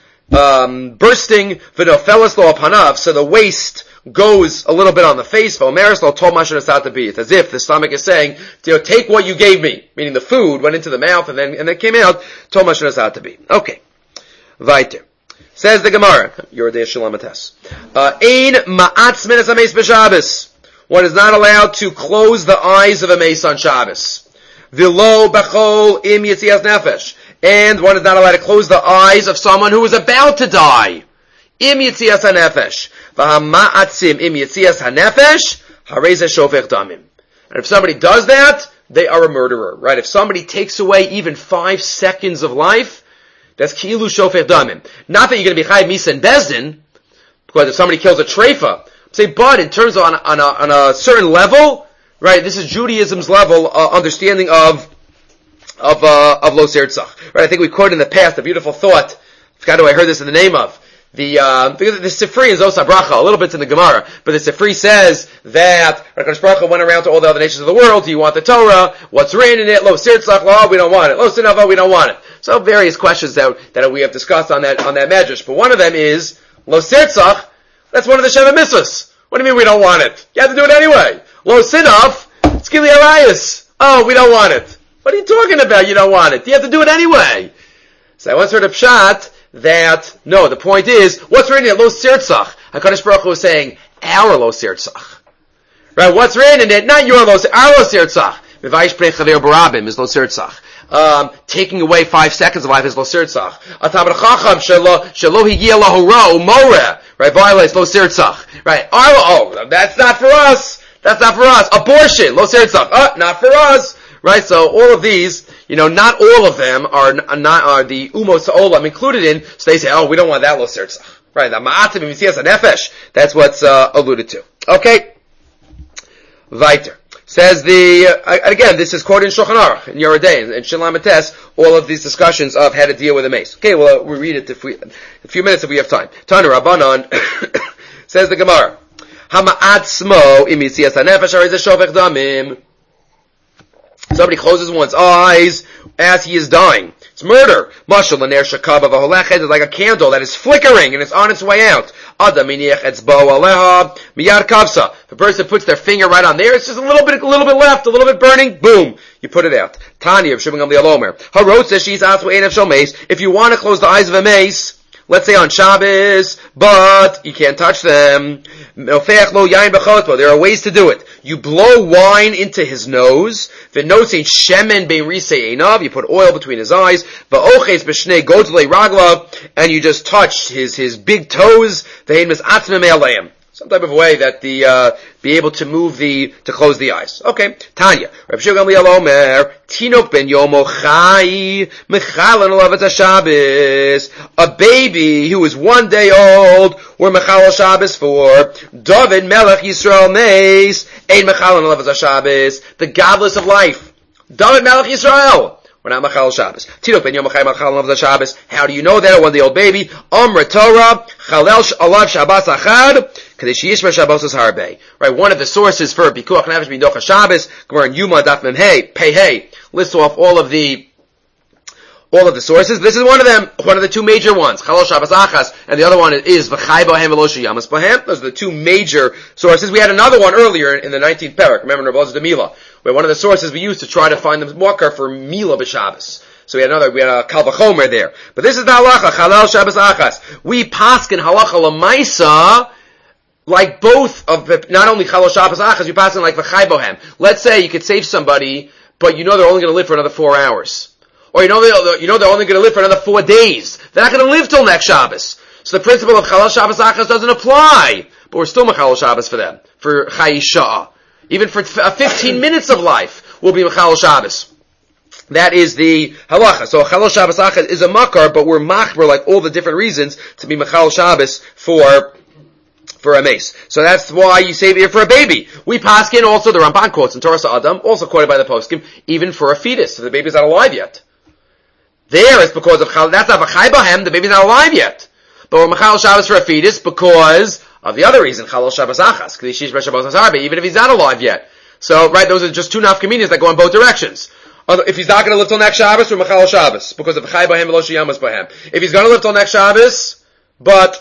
bursting, V'nofelas lo apanav, so the waist goes a little bit on the face, V'omeres lo tol mashen asata bi. It's as if the stomach is saying, take what you gave me, meaning the food went into the mouth and then came out, tol mashen asata bi. Okay. Weiter. Says the Gemara, Yoredei Shalamates. Ein ma'atz minas hameis b'Shabbos. One is not allowed to close the eyes of a mace on Shabbos. V'lo b'chol im yitzias nefesh. And one is not allowed to close the eyes of someone who is about to die. Im yitzias hanefesh. V'hama'atzim im yitzias hanefesh, harei zeh shofech damim. And if somebody does that, they are a murderer, right? If somebody takes away even 5 seconds of life, that's ki'ilu shofech damim. Not that you're going to be chayav misa and bezdin, because if somebody kills a treifa, say, but in terms of on a certain level, right? This is Judaism's level understanding of lo sirtzach. Right? I think we quoted in the past a beautiful thought. I forgot who I heard this in the name of. Because the Sifri is Osa Bracha, a little bit's in the Gemara, but the Sifri says that HaKadosh Baruch Hu went around to all the other nations of the world. Do you want the Torah? What's written in it? Lo sirtzach, lo, we don't want it. Lo sinava, we don't want it. So various questions that we have discussed on that medrash. But one of them is, lo sirtzach, that's one of the Sheva Mitzvahs. What do you mean we don't want it? You have to do it anyway. Lo sinaf, it's Gili Arayis. Oh, we don't want it. What are you talking about? You don't want it. You have to do it anyway. So I once heard a pshat that, no, the point is, what's written in it? Lo sirtzach. HaKadosh Baruch Hu is saying, our lo sirtzach. Right? What's written in it? Not your lo sirtzach, our lo sirtzach. V'vaish pnei chaver barabim is lo sirtzach. Taking away 5 seconds of life is lo sirtzach. Atam chacham shelo higia lahu ra umoreh. Right? Violates lo sirtzach. Right? Oh, that's not for us. That's not for us. Abortion, lo sirtzach. Not for us. Right? So all of these, not all of them are the umos ha'olam included in, so they say, oh, we don't want that lo sirtzach. Right? The ma'atim v'mitzias hanefesh. That's what's alluded to. Okay? Weiter. Says again, this is quoted in Shulchan Aruch, in Yoredei, in Shalamates, all of these discussions of how to deal with a mace. Okay, well, we'll read it a few minutes if we have time. Tanu Rabbanan, says the Gemara, Hama'atzmo im yitzias hanefesh harei zeh shofech damim. Somebody closes one's eyes as he is dying. It's murder. Mashal l'ner shakaba v'holechet is like a candle that is flickering and it's on its way out. Adam miniach etzbo aleha miyad kavsa. If a person puts their finger right on there, it's just a little bit left, a little bit burning. Boom, you put it out. Tanya of Shimon Gamliel Omer. Harot says she's aswa einav shel mace. If you want to close the eyes of a mace, let's say on Shabbos, but you can't touch them. There are ways to do it. You blow wine into his nose. You put oil between his eyes. And you just touch his big toes. Some type of way that be able to to close the eyes. Okay. Tanya. Reb Shimon Gamliel Omer, Tinok ben Yomo Chai, Mechalan Olavet HaShabbos. A baby who is 1 day old, we're Mechal Shabbos for. David Melech Yisrael Meis, Ein Mechalan Olavet HaShabbos. The godless of life. David Melech Yisrael. We're not Machal Shabbos. Tinok ben Yom Machal of the Shabbos. How do you know that? 1 day old baby. Amra Torah, Chalel Alav Shabbos Achad, Kadesh Yishma Shabbos Harbe. Right, one of the sources for Pikuach Nefesh B'Docha Shabbos, Gemara in Yuma Daf Mem Hey, Pei Hey, lists off all of the all of the sources. This is one of them, one of the two major ones, Chalal Shabbos Achas, and the other one is V'chai Bohem V'lo Sheyamas Bohem. Those are the two major sources. We had another one earlier in the 19th parak, remember, in Rabbi Mila, where one of the sources we used to try to find the Makar for Mila B'Shabbos. So we had a Kal V'chomer there. But this is the halacha, Chalal Shabbos Achas. We paskin halacha l'maisa, like both of, not only Chalal Shabbos Achas, we paskin like V'chai Bohem. Let's say you could save somebody, but you know they're only going to live for another 4 hours. Or you know they're only going to live for another 4 days. They're not going to live till next Shabbos. So the principle of Chalal Shabbos Achas doesn't apply. But we're still Mechalal Shabbos for them. For Chai Sha'ah. Even for 15 minutes of life, we'll be Mechalal Shabbos. That is the halacha. So Chalal Shabbos Achas is a makar, but we're machber like all the different reasons to be Mechalal Shabbos for a mace. So that's why you save it for a baby. We paskin also, the Ramban quotes in Torah Adam, also quoted by the poskim, even for a fetus, if the baby's not alive yet. There it's because of that's not V'chai Bohem, the baby's not alive yet. But we're Mechalal Shabbos for a fetus because of the other reason, Chalal Shabbos Achas, even if he's not alive yet. So, right, those are just two nafkaminas that go in both directions. If he's not going to live till next Shabbos, we're Mechalal Shabbos, because of V'chai Bohem V'lo Sheyamas Bohem. If he's going to live till next Shabbos, but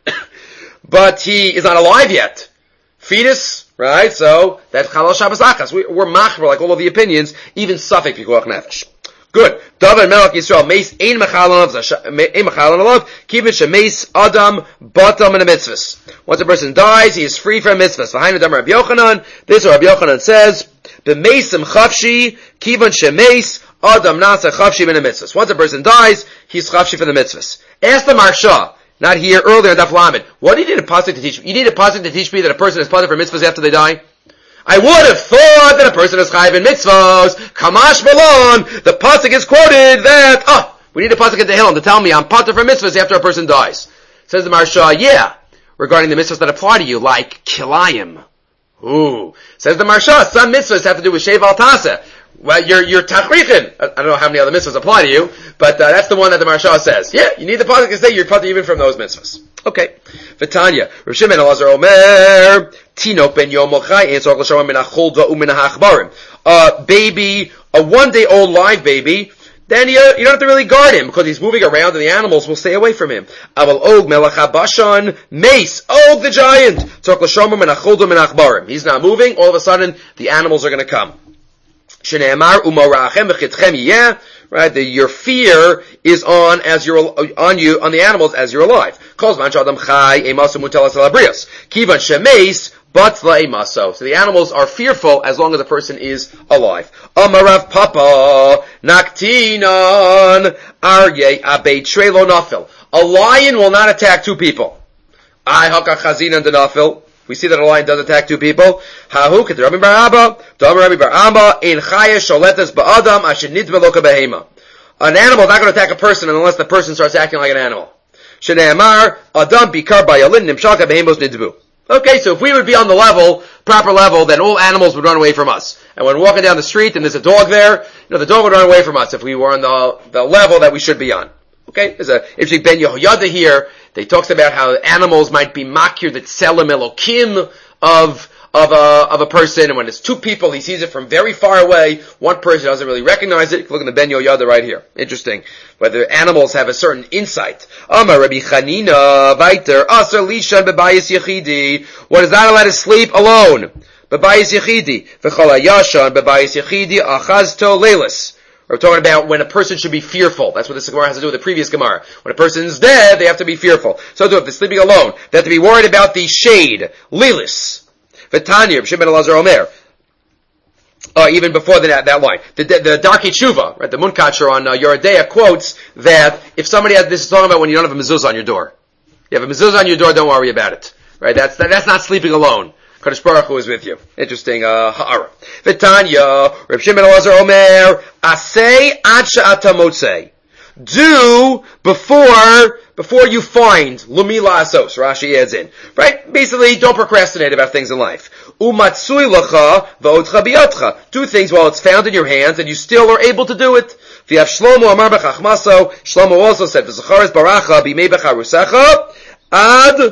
he is not alive yet, fetus, right, so that's Chalal Shabbos Achas. We're machber, like all of the opinions, even Safek Pikuach Nefesh. Good. David Melech Yisrael Mace Ein Mechalan Alav Kibin Shemeis Adam Batam in a mitzvahs. Once a person dies, he is free from mitzvahs. Behind the Damar Rabbi Yochanan, this Rabbi Yochanan says, B'Meisim Chafshi Kibin Shemeis Adam Nasa Chafshi in a mitzvahs. Once a person dies, he's Chafshi for the mitzvahs. Ask the Marsha, not here, earlier in Daf Lamed, what do you need a pasuk to teach me? You need a pasuk to teach me that a person is pasuk for mitzvahs after they die? I would have thought that a person is chayiv in mitzvahs. Kamash Malon, the pasuk is quoted that, we need a pasuk at the hill to tell me I'm pater for mitzvahs after a person dies. Says the Marsha, yeah, regarding the mitzvahs that apply to you, like kilayim. Ooh. Says the Marsha, some mitzvahs have to do with shev al tasa. Well, you're tachrichin. I don't know how many other mitzvahs apply to you, but that's the one that the Marsha says. Yeah, you need the pasuk to say you're pater even from those mitzvahs. Okay. V'tanya, Rav Shimon Elazar Omer, Tinok ben Yom Mochai, Entzok l'shamar min ha'chol va'u min ha'achbarim. A baby, a 1-day-old live baby, then you don't have to really guard him, because he's moving around and the animals will stay away from him. Aval Og melech ha'bashan, Mace, Og the giant, Entzok l'shamar min ha'chol va'u min ha'achbarim. He's not moving, all of a sudden, the animals are going to come. Shne'emar u'morachem v'chitchem yeh. Right, your fear is on the animals as you're alive. So the animals are fearful as long as the person is alive. Amarav Papa Naktinan Arye Abe Trelo Nafil. A lion will not attack two people. I Haka Chazinan de Nafil. We see that a lion does attack two people. Hahu ket Rabbi Bar Abba, Dam Rabbi Bar Abba, in Chaya Sholetas Ba'adam Asher Nidva Loka Behema. An animal is not going to attack a person unless the person starts acting like an animal. Shne'emar Adam Bikar Bayalin Nimshaka Behemos Nidvu. Okay, so if we would be on the proper level, then all animals would run away from us. And when we're walking down the street and there's a dog there, the dog would run away from us if we were on the level that we should be on. Okay, there's a interesting Ben Yehoyada here. They talks about how animals might be makir that selim elokim of a person, and when it's two people, he sees it from very far away. One person doesn't really recognize it. Look at the Ben Yehoyada right here. Interesting. Whether animals have a certain insight. Amar Rabbi Chanina Vaiter Asar Lishan Bebayis Yechidi. One is not allowed to sleep alone. Bebayis Yechidi. V'chol Yashan Bebayis Yechidi Achazto Leilis. We're talking about when a person should be fearful. That's what this Gemara has to do with the previous Gemara. When a person's dead, they have to be fearful. So if they're sleeping alone, they have to be worried about the shade. Lilis. V'tanya, Shimon Elazar Omer. Even before that line. The Darkei Tshuva, right, the Munkacher on Yoredeya quotes that if somebody has, this is talking about when you don't have a mezuzah on your door. You have a mezuzah on your door, don't worry about it. Right, that's not sleeping alone. Kadosh Baruch Hu is with you. Interesting, ha'ara. V'tanya, Reb Shimon Elazar Omer, asay ad she'ata motzei. Do before you find lumila asos. Rashi adds in, right? Basically, don't procrastinate about things in life. Umatsui lacha v'odcha biyotcha. Do things while it's found in your hands and you still are able to do it. V'yav Shlomo amar b'chachmaso. Shlomo also said, "V'zacharis baracha b'mei b'charusecha ad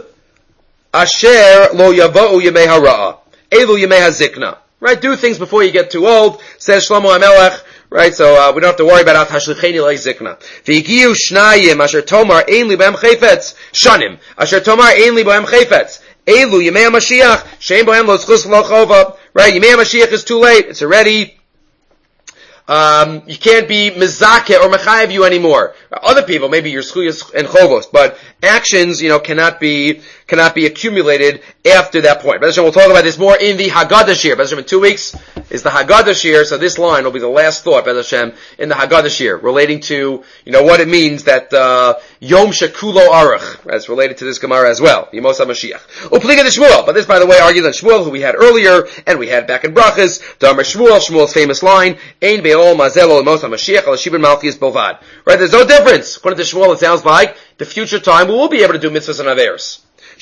asher lo yavou yemei hara'a elu yemei hazikna." Right? Do things before you get too old. Says Shlomo HaMelech. Right, so we don't have to worry about Hashlicheni Lei Zikna. V'higiu shnayim asher tomar ein li b'hem chayfetz. Shanim asher tomar ein li b'hem chayfetz. Elu Yemei HaMashiach she'en bohem lo zchus lo chova. Right, Yemei HaMashiach is too late. It's already. You can't be mezakeh or mechayev you anymore. Other people, maybe your schuyas and chovos, but actions, cannot be accumulated after that point. But we'll talk about this more in the Haggadah Shir. In 2 weeks is the Haggadah Shir, so this line will be the last thought, Bez Hashem, in the Haggadah Shir, relating to, what it means that, Yom Shekulo Aruch, that's related to this Gemara as well, Yemos HaMashiach. Upliga de Shmuel, but this, by the way, argues on Shmuel, who we had earlier, and we had back in Brachas, Damar Shmuel's famous line, Ein Be'ol Mazelo Yemos HaMashiach, Al Shibin Malchis Bovad. Right, there's no difference. According to Shmuel, it sounds like the future time we will be able to do mitzvahs and averos.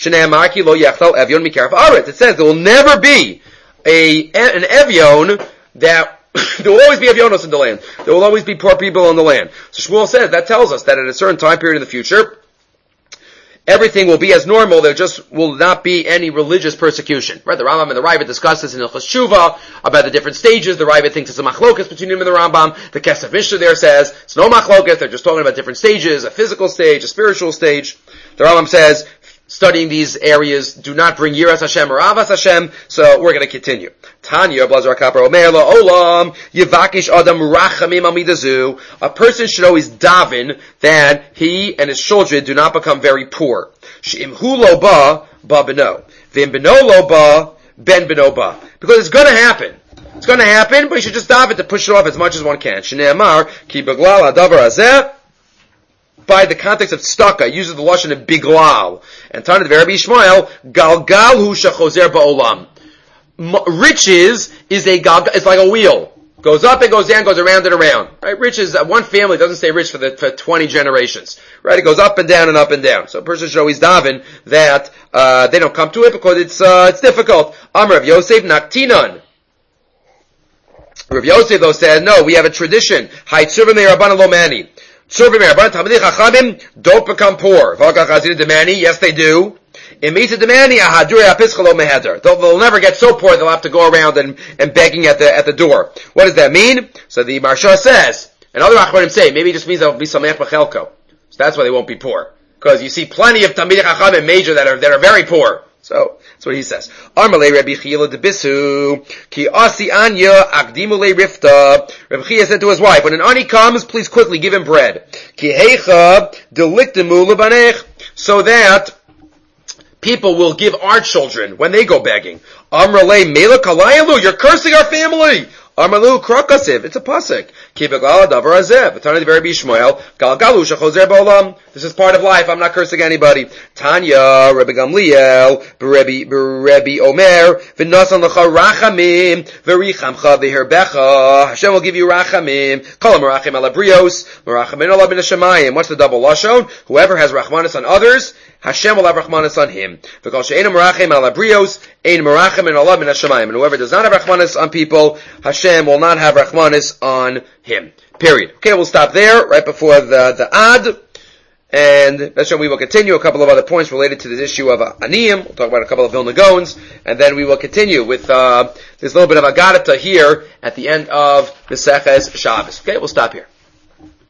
It says there will never be an Evion that there will always be Evionos in the land. There will always be poor people in the land. So Shmuel says that tells us that at a certain time period in the future, everything will be as normal. There just will not be any religious persecution. Right? The Rambam and the Ravid discuss this in Hilchos Tshuva about the different stages. The Ravid thinks it's a machlokas between him and the Rambam. The Kesef Mishnah there says it's no machlokas. They're just talking about different stages, a physical stage, a spiritual stage. The Rambam says studying these areas do not bring Yiras Hashem or Avas Hashem. So we're going to continue. Tanya Blazar Kapar Omer La Olam Yivakish Adam Rachamim Amidazu. A person should always daven that he and his children do not become very poor. She'imhu lo ba ba beno. V'im beno lo ba ben beno ba. Because it's going to happen. It's going to happen, but you should just daven to push it off as much as one can. Shneamar ki beglal hadavar hazeh. By the context of tzedakah, uses the lashon of biglal. And Tana the Rabbi Yishmael, galgal hu shechozer ba'olam. Riches is it's like a wheel. Goes up and goes down, goes around and around. Right? Riches, one family doesn't stay rich for 20 generations. Right? It goes up and down and up and down. So a person should always daven that, they don't come to it because it's difficult. Amar Rav Yosef naktinan. Rav Yosef though says, no, we have a tradition. Hai tzurva me rabbanan lo mani. Tzurva me rabbanan talmidei chachamim don't become poor. V'alkach chazina demani, yes they do. They'll never get so poor they'll have to go around and begging at the door. What does that mean? So the Marsha says, and other Achronim say, maybe it just means they'll be samech b'chelko. So that's why they won't be poor. Because you see plenty of Talmidei Chachamim major that are very poor. So that's what he says. Armalei Rabbi Chiyah debisu ki asi anya akdimu le rifta. Rabbi Chiyah said to his wife, when an ani comes, please quickly give him bread. Ki heicha deliktimu lebanech, so that people will give our children when they go begging. Amrale mela kalayalu, you're cursing our family. Amalu krokasiv, it's a pasuk. Kibegal davar azeh. V'tana the Rabbi Yishmael galgalu shechozer ba'olam. This is part of life. I'm not cursing anybody. Tanya Rabbi Gamliel Rabbi Omer v'nasan lecha rachamim v'richamcha v'herbecha. Hashem will give you rachamim. Kol merachim ala brios merachim ala bin hashemayim. What's the double lashon? Whoever has rachmanis on others, Hashem will have rachmanis on him. V'kol she'einu merachim ala brios ein merachim ala bin hashemayim. And whoever does not have rachmanis on people, Hashem will not have rachmanis on him. Period. Okay, we'll stop there right before the ad. And that's when we will continue a couple of other points related to this issue of Aniyim. We'll talk about a couple of Vilna Gaons, and then we will continue with this little bit of Agadata here at the end of the Seches Shabbos. Okay, we'll stop here.